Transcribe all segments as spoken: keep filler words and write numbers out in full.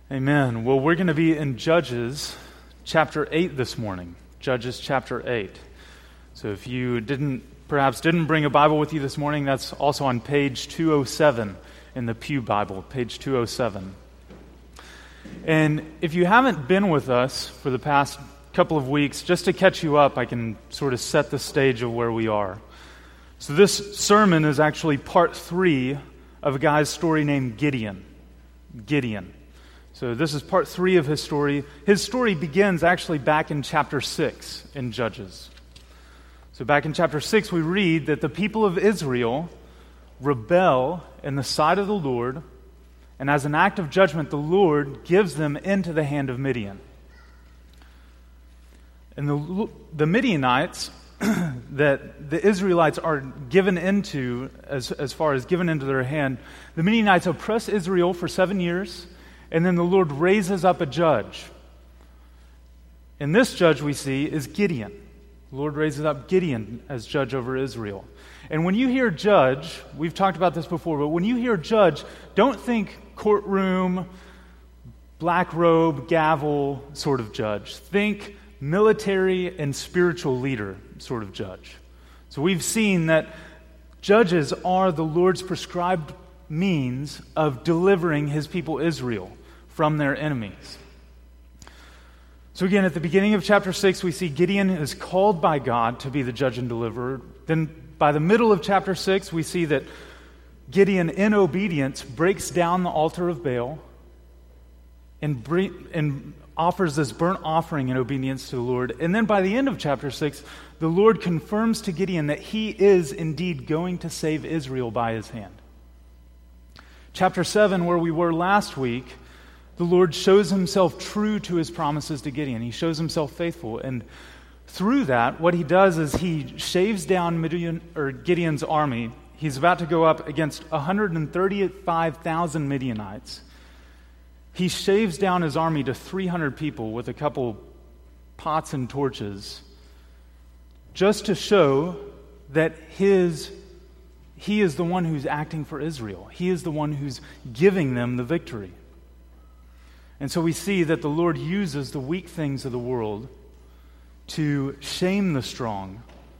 Amen. Well, we're going to be in Judges chapter eight this morning. Judges chapter eight. So if you didn't, perhaps didn't bring a Bible with you this morning, that's also on page two oh seven in the Pew Bible, page two oh seven. And if you haven't been with us for the past couple of weeks, just to catch you up, I can sort of set the stage of where we are. So this sermon is actually part three of a guy's story named Gideon. Gideon. So this is part three of his story. His story begins actually back in chapter six in Judges. So back in chapter six, we read that the people of Israel rebel in the sight of the Lord, and as an act of judgment, the Lord gives them into the hand of Midian. And the, the Midianites that the Israelites are given into, as, as far as given into their hand, the Midianites oppress Israel for seven years, and then the Lord raises up a judge. And this judge we see is Gideon. The Lord raises up Gideon as judge over Israel. And when you hear judge, we've talked about this before, but when you hear judge, don't think courtroom, black robe, gavel sort of judge. Think military and spiritual leader sort of judge. So we've seen that judges are the Lord's prescribed means of delivering his people Israel from their enemies. So again, at the beginning of chapter six, we see Gideon is called by God to be the judge and deliverer. Then by the middle of chapter six, we see that Gideon, in obedience, breaks down the altar of Baal and, bre- and offers this burnt offering in obedience to the Lord. And then by the end of chapter six, the Lord confirms to Gideon that he is indeed going to save Israel by his hand. Chapter seven, where we were last week, the Lord shows himself true to his promises to Gideon. He shows himself faithful. And through that, what he does is he shaves down Midian, or Gideon's army. He's about to go up against one hundred thirty-five thousand Midianites. He shaves down his army to three hundred people with a couple pots and torches, just to show that his he is the one who's acting for Israel. He is the one who's giving them the victory. And so we see that the Lord uses the weak things of the world to shame the strong,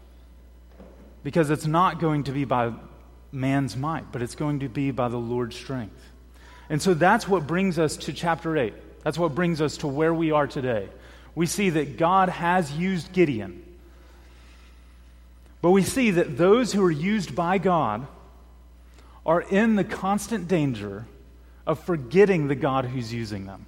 because it's not going to be by man's might, but it's going to be by the Lord's strength. And so that's what brings us to chapter eight. That's what brings us to where we are today. We see that God has used Gideon. But we see that those who are used by God are in the constant danger of forgetting the God who's using them.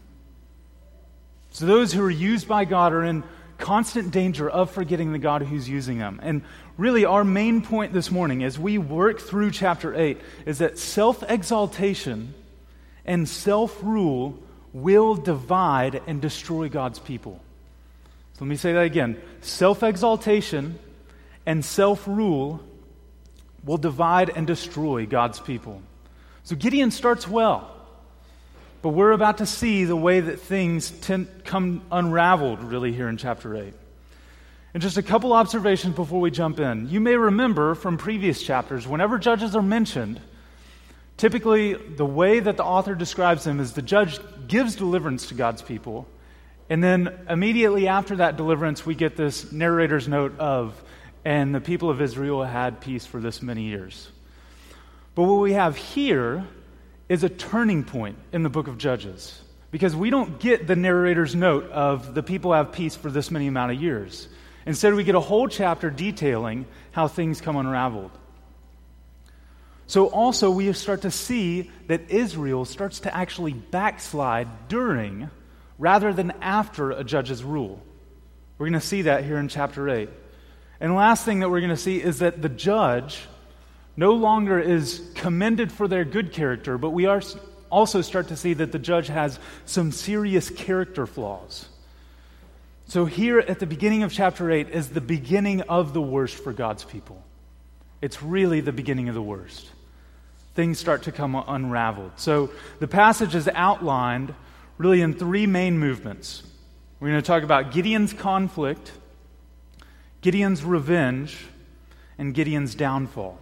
So those who are used by God are in constant danger of forgetting the God who's using them. And really our main point this morning as we work through chapter eight is that self-exaltation and self-rule will divide and destroy God's people. So let me say that again. Self-exaltation and self-rule will divide and destroy God's people. So Gideon starts well, but we're about to see the way that things tend, come unraveled really here in chapter eight. And just a couple observations before we jump in. You may remember from previous chapters, whenever judges are mentioned, typically the way that the author describes them is the judge gives deliverance to God's people, and then immediately after that deliverance we get this narrator's note of, and the people of Israel had peace for this many years. But what we have here is a turning point in the book of Judges, because we don't get the narrator's note of the people have peace for this many amount of years. Instead, we get a whole chapter detailing how things come unraveled. So also we start to see that Israel starts to actually backslide during rather than after a judge's rule. We're going to see that here in chapter eight. And the last thing that we're going to see is that the judge no longer is commended for their good character, but we are also start to see that the judge has some serious character flaws. So here at the beginning of chapter eight is the beginning of the worst for God's people. It's really the beginning of the worst. Things start to come unraveled. So the passage is outlined really in three main movements. We're going to talk about Gideon's conflict, Gideon's revenge, and Gideon's downfall.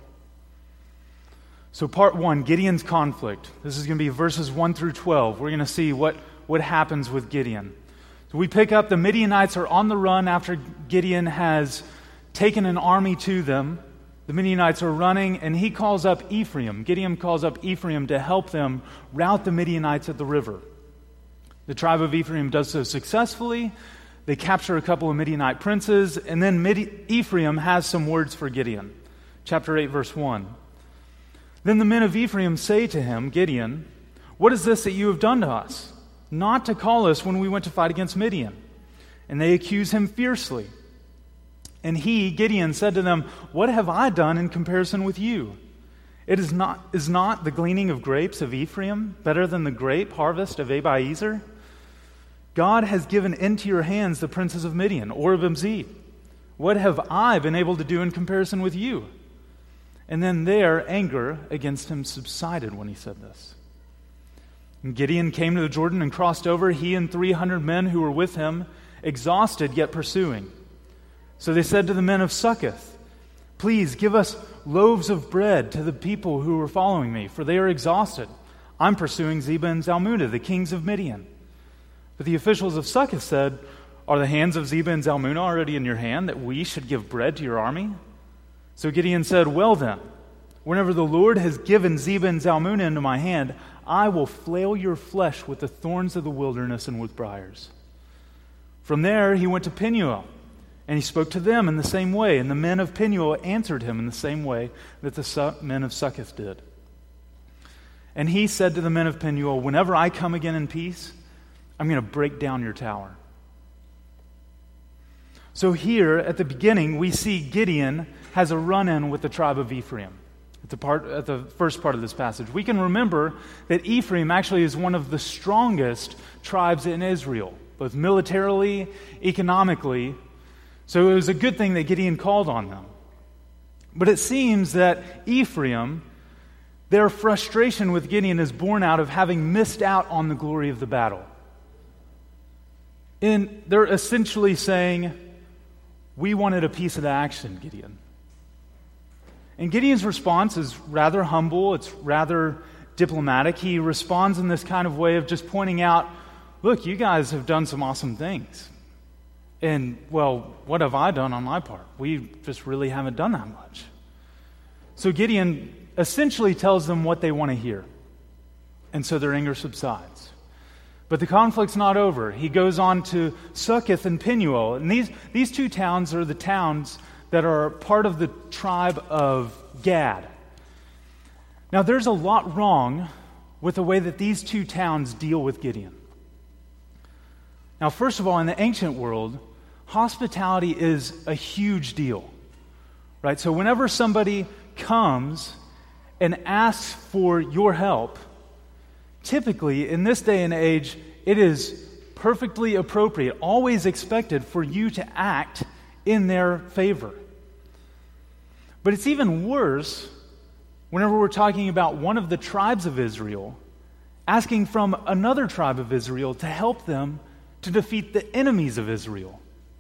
So part one, Gideon's conflict. This is going to be verses one through twelve. We're going to see what, what happens with Gideon. So we pick up the Midianites are on the run after Gideon has taken an army to them. The Midianites are running, and he calls up Ephraim. Gideon calls up Ephraim to help them rout the Midianites at the river. The tribe of Ephraim does so successfully. They capture a couple of Midianite princes, and then Midi- Ephraim has some words for Gideon. Chapter eight, verse one. Then the men of Ephraim say to him, Gideon, what is this that you have done to us? Not to call us when we went to fight against Midian. And they accuse him fiercely. And he, Gideon, said to them, what have I done in comparison with you? It is not, is not the gleaning of grapes of Ephraim better than the grape harvest of Abiezer? God has given into your hands the princes of Midian, Oreb and Zeb. What have I been able to do in comparison with you? And then their anger against him subsided when he said this. And Gideon came to the Jordan and crossed over, he and three hundred men who were with him, exhausted yet pursuing. So they said to the men of Succoth, please give us loaves of bread to the people who are following me, for they are exhausted. I'm pursuing Zebah and Zalmunna, the kings of Midian. But the officials of Succoth said, are the hands of Zebah and Zalmunna already in your hand, that we should give bread to your army? So Gideon said, well then, whenever the Lord has given Zebah and Zalmunna into my hand, I will flail your flesh with the thorns of the wilderness and with briars. From there he went to Penuel, and he spoke to them in the same way, and the men of Penuel answered him in the same way that the Su- men of Succoth did. And he said to the men of Penuel, whenever I come again in peace, I'm going to break down your tower. So here, at the beginning, we see Gideon has a run-in with the tribe of Ephraim. At the, part, at the first part of this passage, we can remember that Ephraim actually is one of the strongest tribes in Israel, both militarily, economically. So it was a good thing that Gideon called on them. But it seems that Ephraim, their frustration with Gideon is born out of having missed out on the glory of the battle. And they're essentially saying, we wanted a piece of the action, Gideon. And Gideon's response is rather humble. It's rather diplomatic. He responds in this kind of way of just pointing out, look, you guys have done some awesome things. And, well, what have I done on my part? We just really haven't done that much. So Gideon essentially tells them what they want to hear. And so their anger subsides. But the conflict's not over. He goes on to Succoth and Penuel. And these, these two towns are the towns that are part of the tribe of Gad. Now, there's a lot wrong with the way that these two towns deal with Gideon. Now, first of all, in the ancient world, hospitality is a huge deal, right? So whenever somebody comes and asks for your help, typically, in this day and age, it is perfectly appropriate, always expected for you to act in their favor. But it's even worse whenever we're talking about one of the tribes of Israel asking from another tribe of Israel to help them to defeat the enemies of Israel.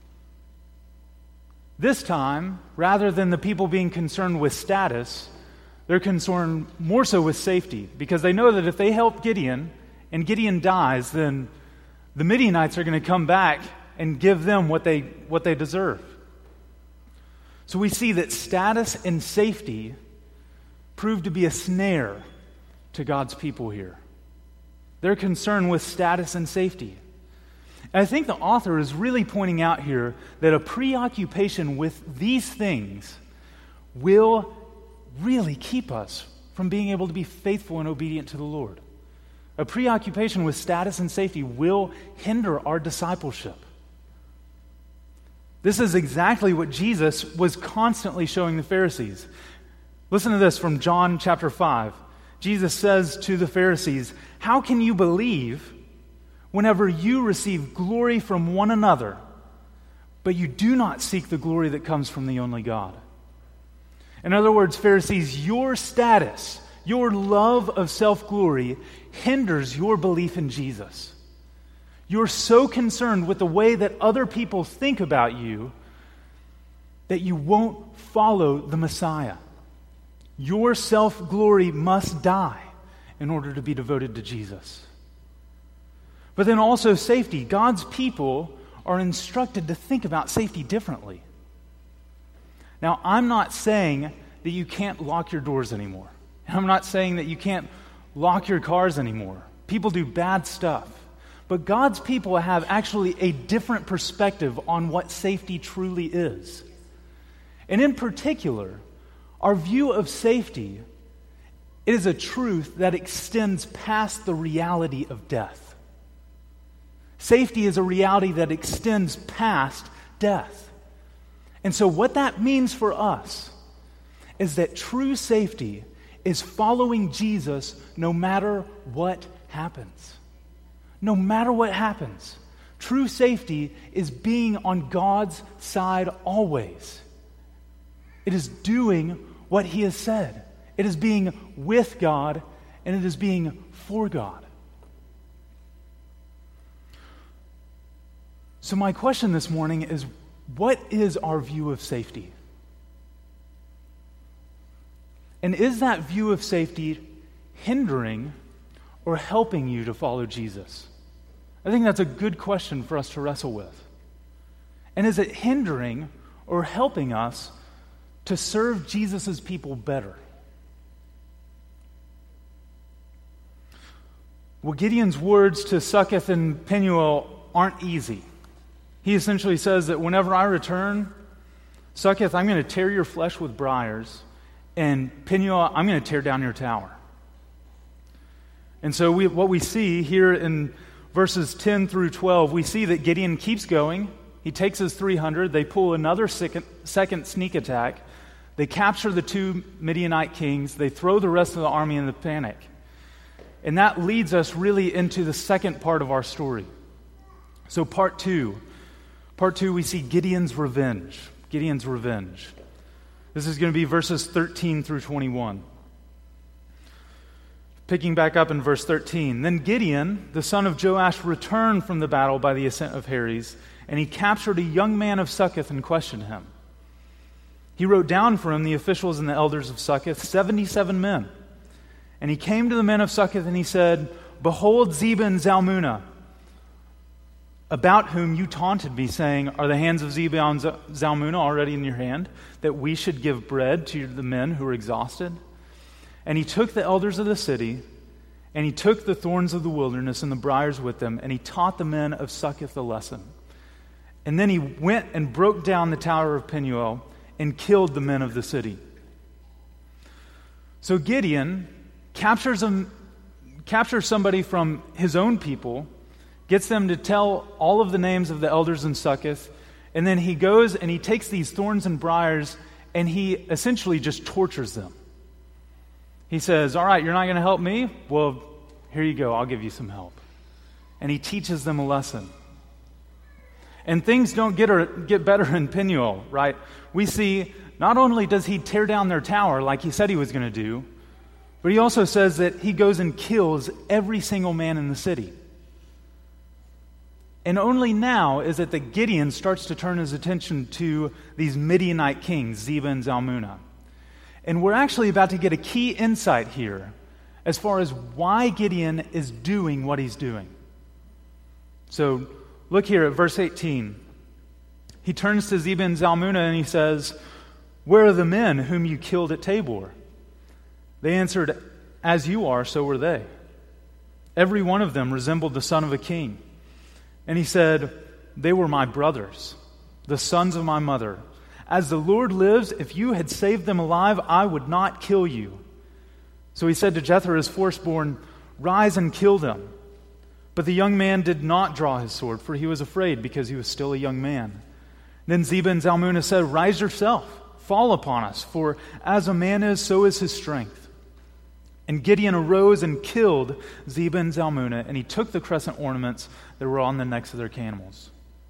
This time, rather than the people being concerned with status, they're concerned more so with safety, because they know that if they help Gideon and Gideon dies, then the Midianites are going to come back and give them what they what they deserve. So we see that status and safety prove to be a snare to God's people here. They're concerned with status and safety. And I think the author is really pointing out here that a preoccupation with these things will really keep us from being able to be faithful and obedient to the Lord. A preoccupation with status and safety will hinder our discipleship. This is exactly what Jesus was constantly showing the Pharisees. Listen to this from John chapter five. Jesus says to the Pharisees, "How can you believe whenever you receive glory from one another, but you do not seek the glory that comes from the only God?" In other words, Pharisees, your status, your love of self-glory hinders your belief in Jesus. You're so concerned with the way that other people think about you that you won't follow the Messiah. Your self-glory must die in order to be devoted to Jesus. But then also safety. God's people are instructed to think about safety differently. Now, I'm not saying that you can't lock your doors anymore. I'm not saying that you can't lock your cars anymore. People do bad stuff. But God's people have actually a different perspective on what safety truly is. And in particular, our view of safety, it is a truth that extends past the reality of death. Safety is a reality that extends past death. And so what that means for us is that true safety is following Jesus no matter what happens. No matter what happens. True safety is being on God's side always. It is doing what He has said. It is being with God, and it is being for God. So my question this morning is, what is our view of safety? And is that view of safety hindering or helping you to follow Jesus? I think that's a good question for us to wrestle with. And is it hindering or helping us to serve Jesus' people better? Well, Gideon's words to Succoth and Penuel aren't easy. He essentially says that whenever I return, Succoth, I'm going to tear your flesh with briars, and Penuel, I'm going to tear down your tower. And so we, what we see here in verses ten through twelve, we see that Gideon keeps going. He takes his three hundred. They pull another second, second sneak attack. They capture the two Midianite kings. They throw the rest of the army into panic. And that leads us really into the second part of our story. So part two. Part two, we see Gideon's revenge. Gideon's revenge. This is going to be verses thirteen through twenty-one. Picking back up in verse thirteen. Then Gideon, the son of Joash, returned from the battle by the ascent of Heres, and he captured a young man of Succoth and questioned him. He wrote down for him the officials and the elders of Succoth, seventy-seven men. And he came to the men of Succoth and he said, Behold Zebah and Zalmunna, about whom you taunted me, saying, Are the hands of Zebah and Zalmunna already in your hand, that we should give bread to the men who are exhausted? And he took the elders of the city, and he took the thorns of the wilderness and the briars with them, and he taught the men of Succoth a lesson. And then he went and broke down the tower of Penuel and killed the men of the city. So Gideon captures, him, captures somebody from his own people, gets them to tell all of the names of the elders in Succoth, and then he goes and he takes these thorns and briars and he essentially just tortures them. He says, all right, you're not going to help me? Well, here you go, I'll give you some help. And he teaches them a lesson. And things don't get, or, get better in Penuel, right? We see not only does he tear down their tower like he said he was going to do, but he also says that he goes and kills every single man in the city. And only now is it that Gideon starts to turn his attention to these Midianite kings, Zebah and Zalmunna. And we're actually about to get a key insight here as far as why Gideon is doing what he's doing. So look here at verse eighteen. He turns to Zebah and Zalmunna and he says, Where are the men whom you killed at Tabor? They answered, As you are, so were they. Every one of them resembled the son of a king. And he said, They were my brothers, the sons of my mother. As the Lord lives, if you had saved them alive, I would not kill you. So he said to Jethro, his firstborn, Rise and kill them. But the young man did not draw his sword, for he was afraid, because he was still a young man. Then Zebah and Zalmunna said, Rise yourself, fall upon us, for as a man is, so is his strength. And Gideon arose and killed Zebah and Zalmunna, and he took the crescent ornaments that were on the necks of their camels.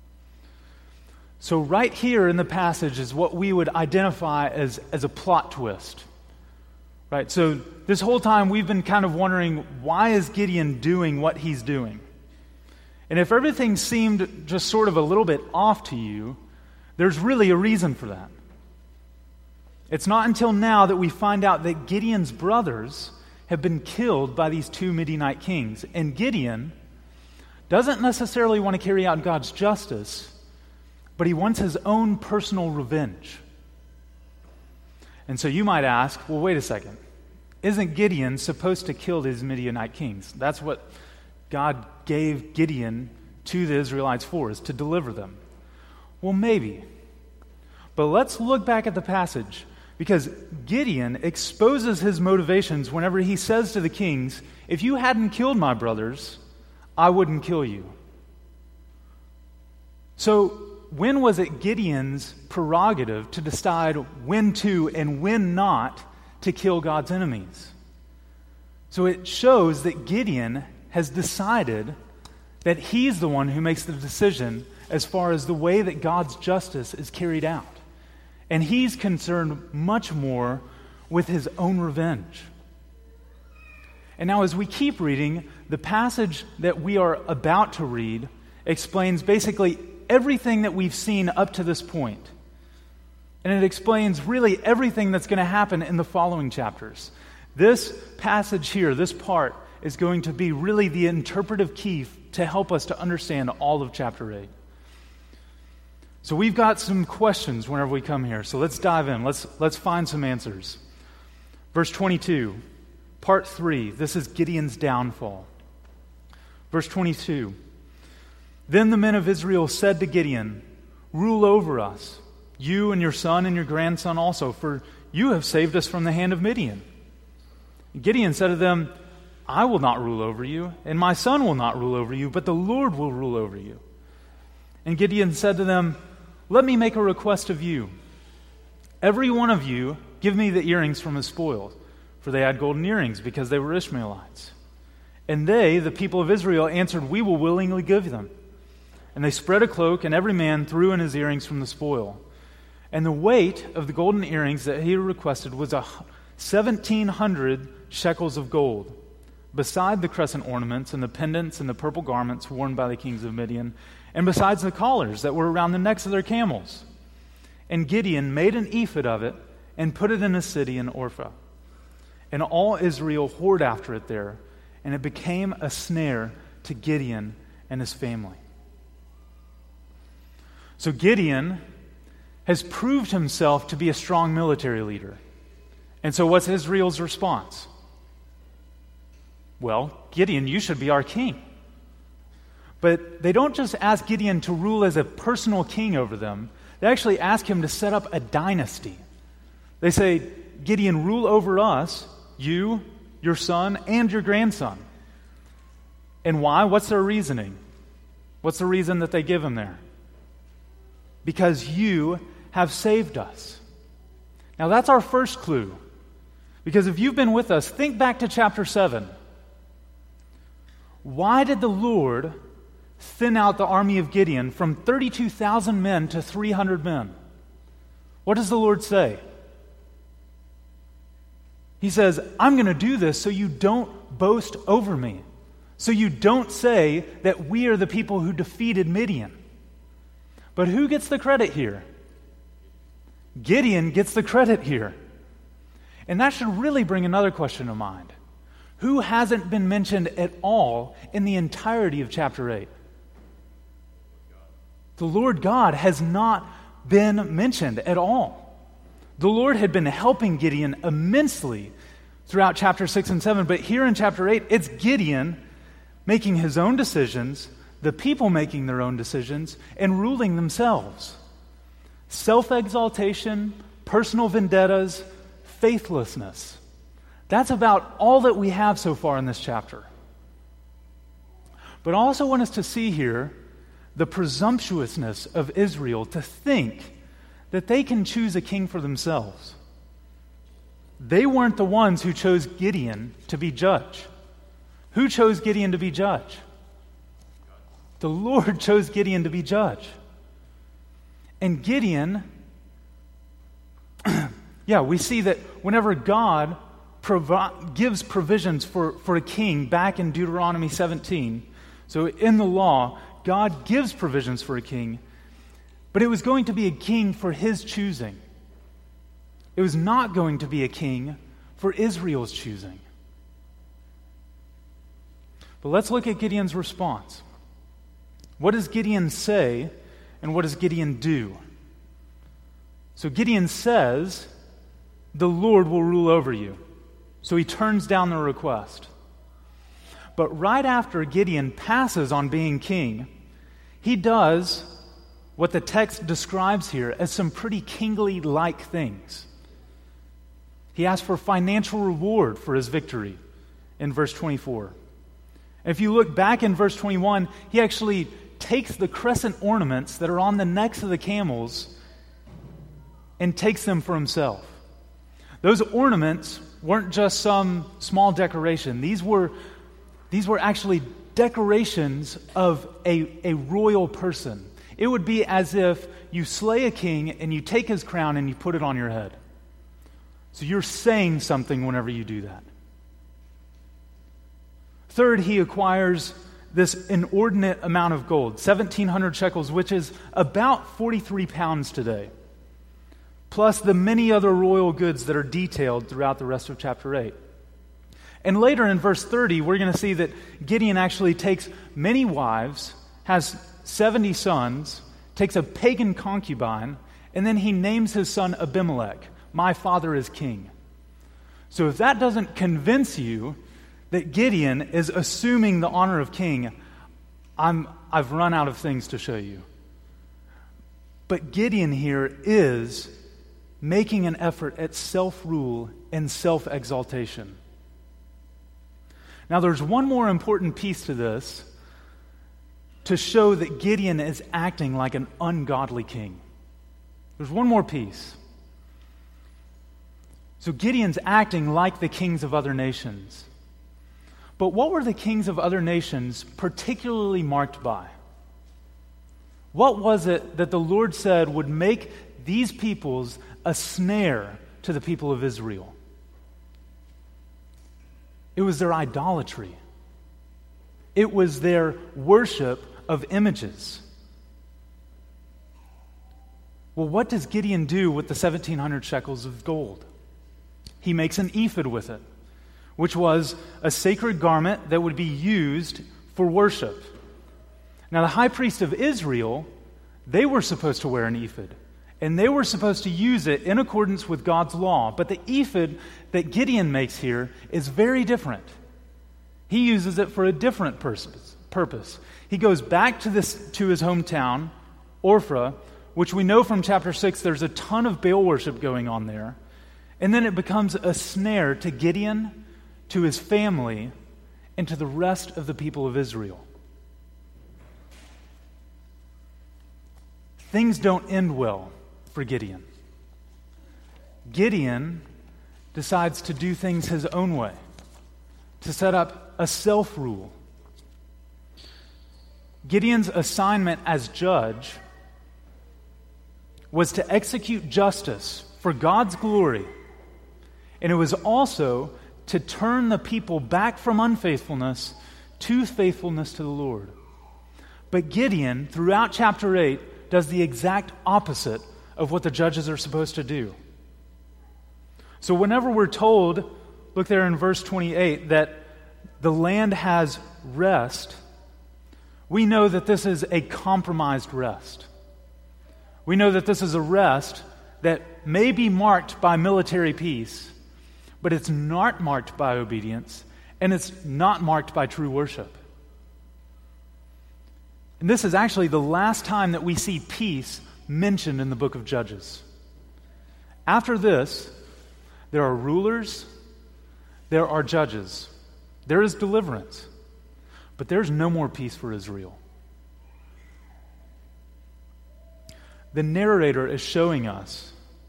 So right here in the passage is what we would identify as, as a plot twist. Right? So this whole time we've been kind of wondering, why is Gideon doing what he's doing? And if everything seemed just sort of a little bit off to you, there's really a reason for that. It's not until now that we find out that Gideon's brothers have been killed by these two Midianite kings. And Gideon doesn't necessarily want to carry out God's justice, but he wants his own personal revenge. And so you might ask, well, wait a second. Isn't Gideon supposed to kill these Midianite kings? That's what God gave Gideon to the Israelites for, is to deliver them. Well, maybe. But let's look back at the passage, because Gideon exposes his motivations whenever he says to the kings, if you hadn't killed my brothers, I wouldn't kill you. So when was it Gideon's prerogative to decide when to and when not to kill God's enemies? So it shows that Gideon has decided that he's the one who makes the decision as far as the way that God's justice is carried out. And he's concerned much more with his own revenge. And now as we keep reading, the passage that we are about to read explains basically everything that we've seen up to this point. And it explains really everything that's going to happen in the following chapters. This passage here, this part, is going to be really the interpretive key to help us to understand all of chapter eight. So we've got some questions whenever we come here. So let's dive in. Let's, let's find some answers. Verse twenty-two, part three. This is Gideon's downfall. Verse twenty-two. Then the men of Israel said to Gideon, rule over us, you and your son and your grandson also, for you have saved us from the hand of Midian. Gideon said to them, I will not rule over you, and my son will not rule over you, but the Lord will rule over you. And Gideon said to them, let me make a request of you. Every one of you give me the earrings from his spoil, for they had golden earrings because they were Ishmaelites. And they, the people of Israel, answered, we will willingly give them. And they spread a cloak, and every man threw in his earrings from the spoil. And the weight of the golden earrings that he requested was a seventeen hundred shekels of gold, beside the crescent ornaments and the pendants and the purple garments worn by the kings of Midian, and besides the collars that were around the necks of their camels. And Gideon made an ephod of it and put it in a city in Orpha. And all Israel whored after it there, and it became a snare to Gideon and his family. So Gideon has proved himself to be a strong military leader. And so what's Israel's response? Well, Gideon, you should be our king. But they don't just ask Gideon to rule as a personal king over them. They actually ask him to set up a dynasty. They say, Gideon, rule over us, you, your son, and your grandson. And why? What's their reasoning? What's the reason that they give him there? Because you have saved us. Now that's our first clue. Because if you've been with us, think back to chapter seven. Why did the Lord thin out the army of Gideon from thirty-two thousand men to three hundred men? What does the Lord say? He says, I'm going to do this so you don't boast over me. So you don't say that we are the people who defeated Midian. But who gets the credit here? Gideon gets the credit here. And that should really bring another question to mind. Who hasn't been mentioned at all in the entirety of chapter eight? The Lord God has not been mentioned at all. The Lord had been helping Gideon immensely throughout chapter six and seven, but here in chapter eight, it's Gideon making his own decisions, the people making their own decisions, and ruling themselves. Self-exaltation, personal vendettas, faithlessness. That's about all that we have so far in this chapter. But I also want us to see here the presumptuousness of Israel to think that they can choose a king for themselves. They weren't the ones who chose Gideon to be judge. Who chose Gideon to be judge? The Lord chose Gideon to be judge. And Gideon, yeah, we see that whenever God provi- gives provisions for, for a king back in Deuteronomy seventeen, so in the law, God gives provisions for a king, but it was going to be a king for his choosing. It was not going to be a king for Israel's choosing. But let's look at Gideon's response. What does Gideon say, and what does Gideon do? So Gideon says, the Lord will rule over you. So he turns down the request. But right after Gideon passes on being king, he does what the text describes here as some pretty kingly-like things. He asks for financial reward for his victory in verse twenty-four. If you look back in verse twenty-one, he actually takes the crescent ornaments that are on the necks of the camels and takes them for himself. Those ornaments weren't just some small decoration. These were, these were actually decorations of a, a royal person. It would be as if you slay a king and you take his crown and you put it on your head. So you're saying something whenever you do that. Third, he acquires this inordinate amount of gold, seventeen hundred shekels, which is about forty-three pounds today, plus the many other royal goods that are detailed throughout the rest of chapter eight. And later in verse thirty, we're going to see that Gideon actually takes many wives, has seventy sons, takes a pagan concubine, and then he names his son Abimelech, my father is king. So if that doesn't convince you that Gideon is assuming the honor of king, I'm, I've run out of things to show you. But Gideon here is making an effort at self-rule and self-exaltation. Now there's one more important piece to this to show that Gideon is acting like an ungodly king. There's one more piece. So Gideon's acting like the kings of other nations. But what were the kings of other nations particularly marked by? What was it that the Lord said would make these peoples a snare to the people of Israel? It was their idolatry. It was their worship of images. Well, what does Gideon do with the seventeen hundred shekels of gold? He makes an ephod with it, which was a sacred garment that would be used for worship. Now, the high priest of Israel, they were supposed to wear an ephod, and they were supposed to use it in accordance with God's law. But the ephod that Gideon makes here is very different. He uses it for a different purpose. He goes back to this to his hometown, Ophrah, which we know from chapter six, there's a ton of Baal worship going on there. And then it becomes a snare to Gideon, to his family, and to the rest of the people of Israel. Things don't end well for Gideon. Gideon decides to do things his own way, to set up a self-rule. Gideon's assignment as judge was to execute justice for God's glory, and it was also to turn the people back from unfaithfulness to faithfulness to the Lord. But Gideon, throughout chapter eight, does the exact opposite of what the judges are supposed to do. So whenever we're told, look there in verse twenty-eight, that the land has rest, we know that this is a compromised rest. We know that this is a rest that may be marked by military peace, but it's not marked by obedience, and it's not marked by true worship. And this is actually the last time that we see peace mentioned in the book of Judges. After this, there are rulers, there are judges, there is deliverance, but there's no more peace for Israel. The narrator is showing us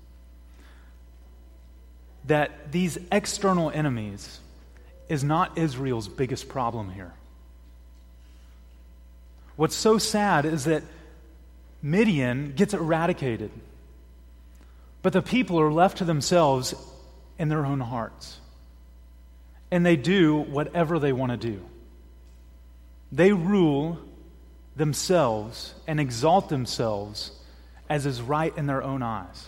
that these external enemies is not Israel's biggest problem here. What's so sad is that Midian gets eradicated, but the people are left to themselves in their own hearts. And they do whatever they want to do. They rule themselves and exalt themselves as is right in their own eyes.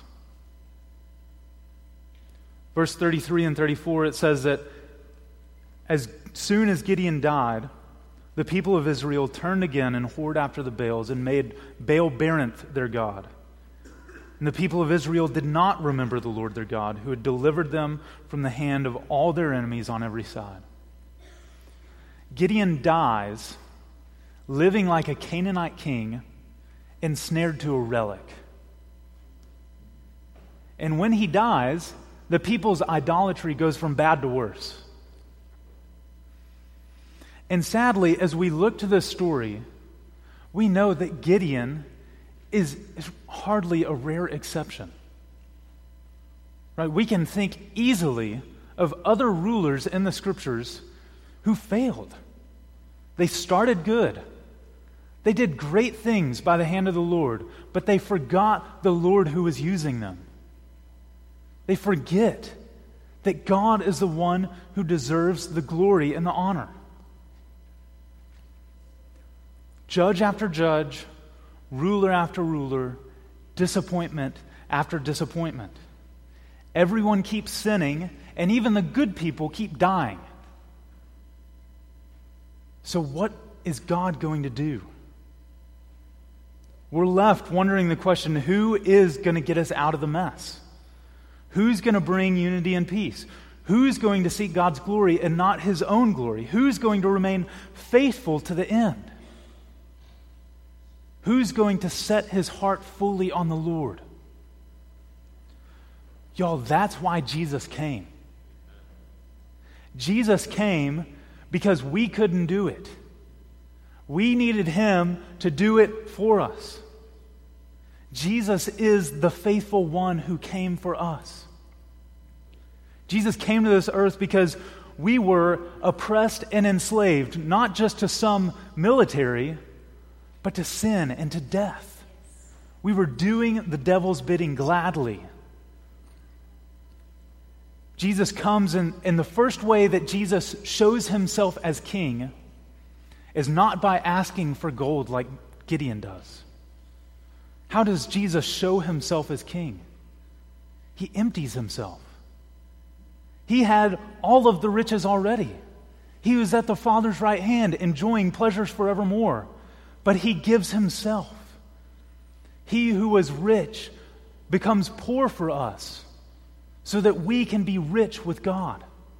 Verse thirty-three and thirty-four, it says that as soon as Gideon died, the people of Israel turned again and whored after the Baals and made Baal-Berenth their god. And the people of Israel did not remember the Lord their God, who had delivered them from the hand of all their enemies on every side. Gideon dies living like a Canaanite king, ensnared to a relic. And when he dies, the people's idolatry goes from bad to worse. And sadly, as we look to this story, we know that Gideon is, is hardly a rare exception. Right? We can think easily of other rulers in the scriptures who failed. They started good. They did great things by the hand of the Lord, but they forgot the Lord who was using them. They forget that God is the one who deserves the glory and the honor. Judge after judge, ruler after ruler, disappointment after disappointment. Everyone keeps sinning, and even the good people keep dying. So what is God going to do? We're left wondering the question, who is going to get us out of the mess? Who's going to bring unity and peace? Who's going to seek God's glory and not his own glory? Who's going to remain faithful to the end? Who's going to set his heart fully on the Lord? Y'all, that's why Jesus came. Jesus came because we couldn't do it. We needed him to do it for us. Jesus is the faithful one who came for us. Jesus came to this earth because we were oppressed and enslaved, not just to some military, but to sin and to death. We were doing the devil's bidding gladly. Jesus comes, and, and the first way that Jesus shows himself as king is not by asking for gold like Gideon does. How does Jesus show himself as king? He empties himself. He had all of the riches already. He was at the Father's right hand, enjoying pleasures forevermore. But he gives himself. He who was rich becomes poor for us so that we can be rich with God.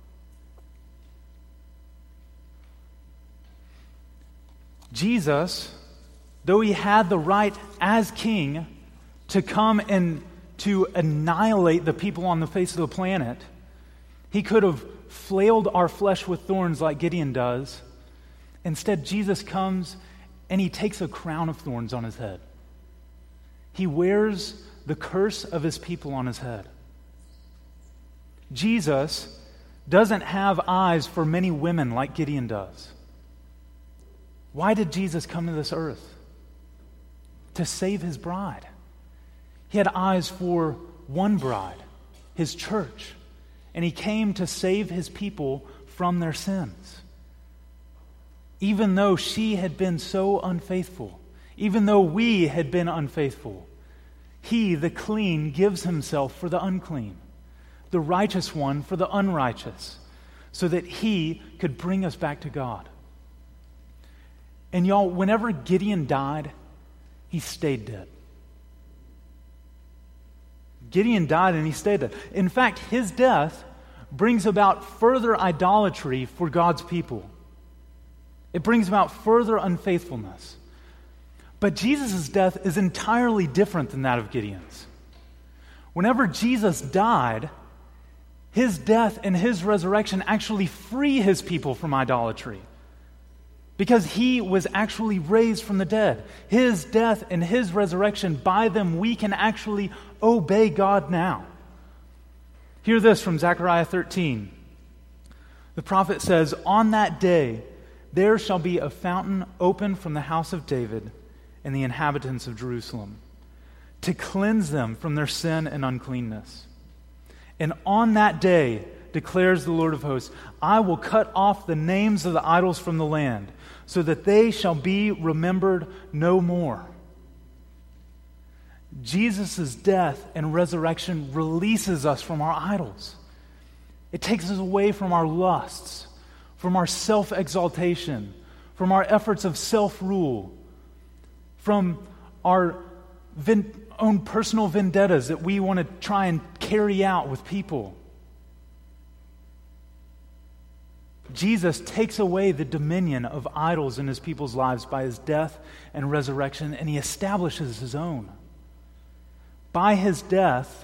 Jesus, though he had the right as king to come and to annihilate the people on the face of the planet, he could have flailed our flesh with thorns like Gideon does. Instead, Jesus comes and he takes a crown of thorns on his head. He wears the curse of his people on his head. Jesus doesn't have eyes for many women like Gideon does. Why did Jesus come to this earth? To save his bride. He had eyes for one bride, his church, and he came to save his people from their sins. Even though she had been so unfaithful, even though we had been unfaithful, he, the clean, gives himself for the unclean, the righteous one for the unrighteous, so that he could bring us back to God. And y'all, whenever Gideon died, he stayed dead. Gideon died and he stayed dead. In fact, his death brings about further idolatry for God's people. It brings about further unfaithfulness. But Jesus' death is entirely different than that of Gideon's. Whenever Jesus died, his death and his resurrection actually free his people from idolatry. Because he was actually raised from the dead. His death and his resurrection, by them we can actually obey God now. Hear this from Zechariah thirteen. The prophet says, "On that day there shall be a fountain open from the house of David and the inhabitants of Jerusalem, to cleanse them from their sin and uncleanness. And on that day, declares the Lord of hosts, I will cut off the names of the idols from the land, so that they shall be remembered no more." Jesus' death and resurrection releases us from our idols. It takes us away from our lusts, from our self-exaltation, from our efforts of self-rule, from our vin- own personal vendettas that we want to try and carry out with people. Jesus takes away the dominion of idols in his people's lives by his death and resurrection, and he establishes his own. By his death,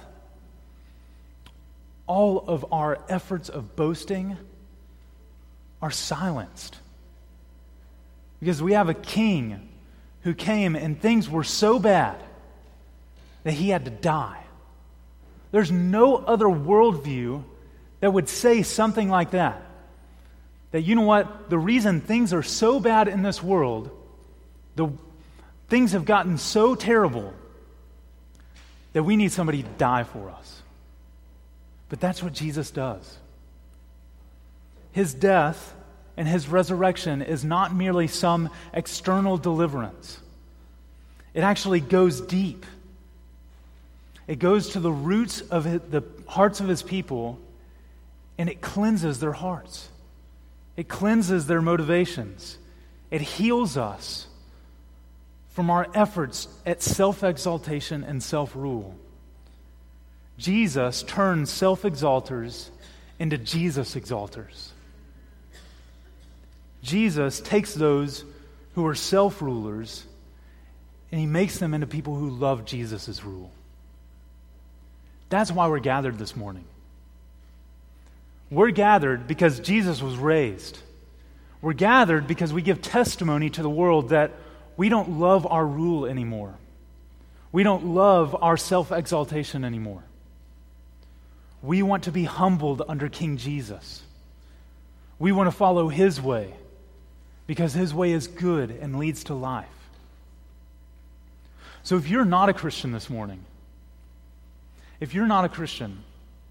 all of our efforts of boasting are silenced. Because we have a king who came and things were so bad that he had to die. There's no other worldview that would say something like that. That, you know what, the reason things are so bad in this world, the things have gotten so terrible that we need somebody to die for us. But that's what Jesus does. His death and his resurrection is not merely some external deliverance. It actually goes deep. It goes to the roots of his, the hearts of his people, and it cleanses their hearts. It cleanses their motivations. It heals us from our efforts at self-exaltation and self-rule. Jesus turns self-exalters into Jesus-exalters. Jesus takes those who are self-rulers and he makes them into people who love Jesus' rule. That's why we're gathered this morning. We're gathered because Jesus was raised. We're gathered because we give testimony to the world that we don't love our rule anymore. We don't love our self-exaltation anymore. We want to be humbled under King Jesus. We want to follow his way because his way is good and leads to life. So if you're not a Christian this morning, if you're not a Christian,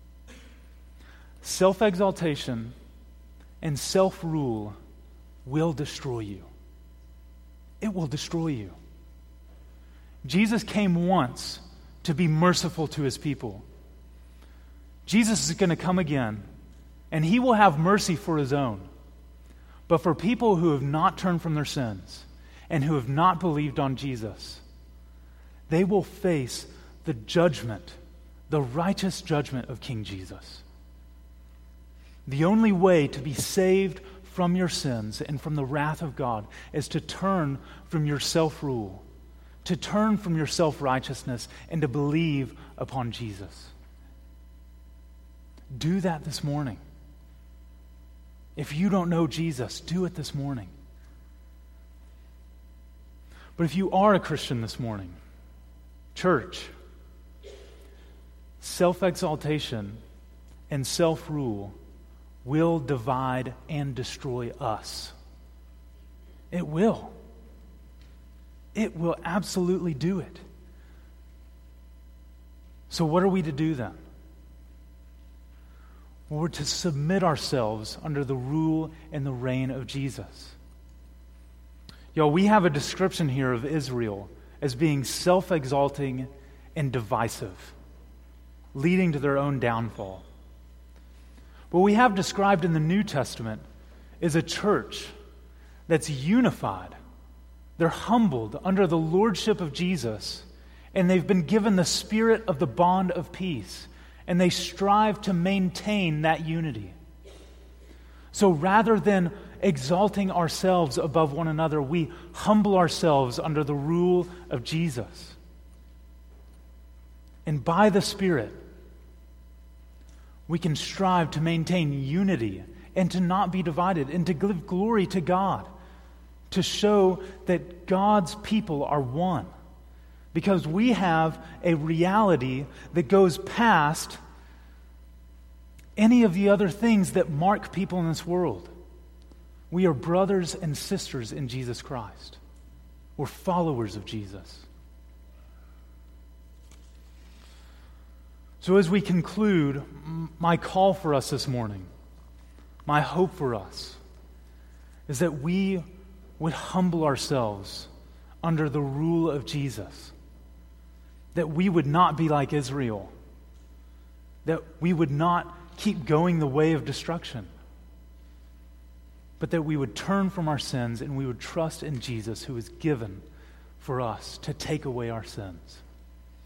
self-exaltation and self-rule will destroy you. It will destroy you. Jesus came once to be merciful to his people. Jesus is going to come again, and he will have mercy for his own. But for people who have not turned from their sins and who have not believed on Jesus, they will face the judgment, the righteous judgment of King Jesus. The only way to be saved from your sins and from the wrath of God is to turn from your self-rule, to turn from your self-righteousness, and to believe upon Jesus. Do that this morning. If you don't know Jesus, do it this morning. But if you are a Christian this morning, church, self-exaltation and self-rule will divide and destroy us. It will. It will absolutely do it. So what are we to do then? Well, we're to submit ourselves under the rule and the reign of Jesus. Y'all, we have a description here of Israel as being self-exalting and divisive, leading to their own downfall. What we have described in the New Testament is a church that's unified. They're humbled under the lordship of Jesus, and they've been given the spirit of the bond of peace, and they strive to maintain that unity. So rather than exalting ourselves above one another, we humble ourselves under the rule of Jesus. And by the Spirit, we can strive to maintain unity and to not be divided and to give glory to God, to show that God's people are one. Because we have a reality that goes past any of the other things that mark people in this world. We are brothers and sisters in Jesus Christ. We're followers of Jesus. So as we conclude, my call for us this morning, my hope for us, is that we would humble ourselves under the rule of Jesus. That we would not be like Israel. That we would not keep going the way of destruction. but that we would turn from our sins and we would trust in Jesus, who is given for us to take away our sins.